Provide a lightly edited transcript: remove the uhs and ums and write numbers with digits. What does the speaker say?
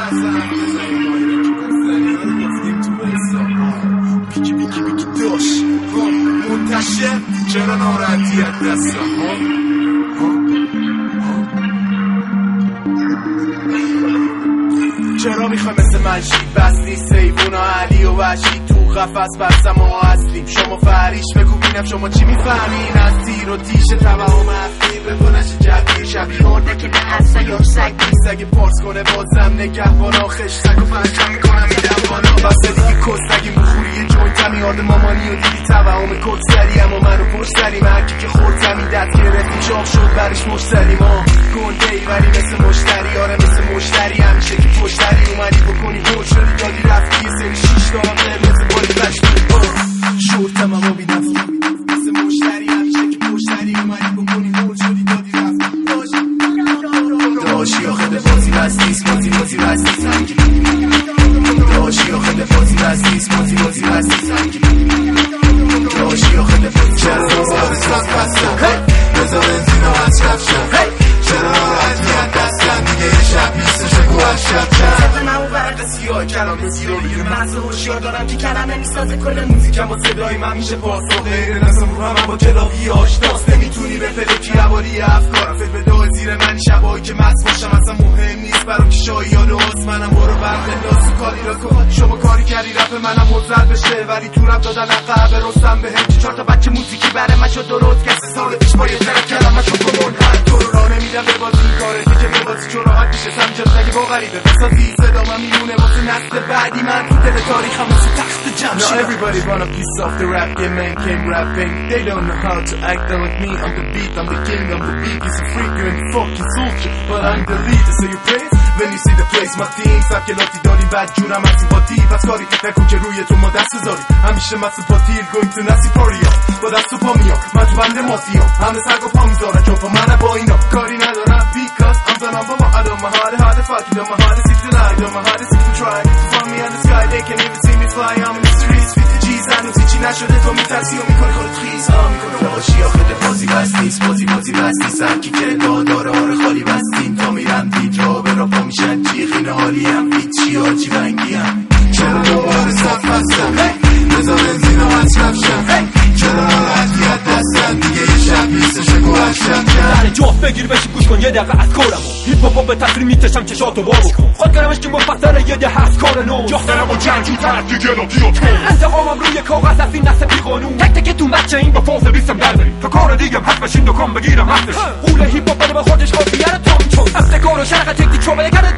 منتشر چرا ناراحتیت دستم چرا میخوای مثل مجید بستی سیبونا علی و وحشی تو قفس بستم ما هستیم شما فریش بگو بینم شما چی میفهمین از تیر و تیش توهم افیر به بنش جدی شبیه مرده که به از سگ سگ سگ پارس کنه بازم نگهبان آخش سگ و پنجم میکنم میدم بانا بسته دیگه کسگی مخوری جوینتم یاد مامانی و دیدی توهم کسری اما منو پشتری مرکی که خوردمی دست گرفتی چاپ شد برش مشتری ما گنده ای ولی مثل مشتری آره مثل مشتری همیشه که پشتری اومدی بکنی گل شدی دادی رفتی یه سری شیش دارم مثل باری بشتی شورتم اما بی نفتی مثل مشتری همیشه که پشتری اومدی بکنی گل شدی دادی رفتی داشی آخه بازی بستیست بازی بستی سنگی داشی آخه بازی بستیست بازی بستی سنگی داشی آخه بازی چرا بازی بستم بزا بنزین و از شب چرا راحتیت دستم دیگه یه شب نیستش بگو هر شب چرا من اون ورق سیاه کلام زیادی محصه هوشیار دارم که کلمه میسازه کل موزیکم با صدای من میشه پاسخ غیر نظم رو هم با کلاوی آشناست نمیتونی به فلکی حوالی افکارم فکر به دو زیر من شبایی که مست باشم اصلا مهم نیست برام که شایان و منم برو برخلاص کاری را کن شما کاری کردی رپ منم مزرد بشه ولی تو رپ دادن عقب رستم به هم چهار تا بچه موزیکی برای من شد درست کسی سال پیش با یه ذره کلمه شو کن تو رو راه نمیدم به بازی کاره که به بازی چون راحت میشه سمجم نگه با غریبه بسازی صدا من میمونه واسه نسل بعدی من تو دل تاریخم مثل تخت جمشید Now everybody want a piece of the rap game man came rapping They don't know how to act like me I'm the beat, I'm the king, I'm the beat He's a freak, you're in fucking soldier But I'm the leader, so you praise When you see the place my team سبکلاتی داریم بد جونم از سیپاتی پس کاری نکن که روی تو ما دست بذاری همیشه من سیپاتیر going to نسی پاریا با دست و پا میام من تو بند مافیا همه سگ و پا میذارن چون پا منه با اینا کاری ندارم because I'm the number one I don't my heart how the fuck you don't my heart is 69 don't my heart is to try to find me on the sky they can't even see me fly I'm in the streets 50 G's هنوز هیچی نشده تو میترسی و میکنی خودت خیز میکنی راشی آخه بازی بستیست بازی بستی سرکی که داداره آره خالی بستیم تا میرم دید را به را پا میشن جیغین حالی هم هیچی آجی رنگی هم چرا دوباره صف بستم بزا بنزین و از شب چرا راحتیت دستم دیگه یه شب نیستش بگو هر شب در جات بگیر بشی گوش کن یه دقیقه از کارمو هیپ هاپ به تصویر میتشم چشاتو بابو کن خودگرمش که مفصله یه ده هست کار نو جاخترم و جنجو طرف دیگه لا دیات کن انتقامم روی کاغذ از این نسل بی قانون تک تک تو بچه این با فاز بیستم در بریم تا کار دیگم حد بشین دکان بگیرم حقش قول هیپ هاپ به خودش قافیه رو تام چون افتکار و شرق تکنیک شو بگرد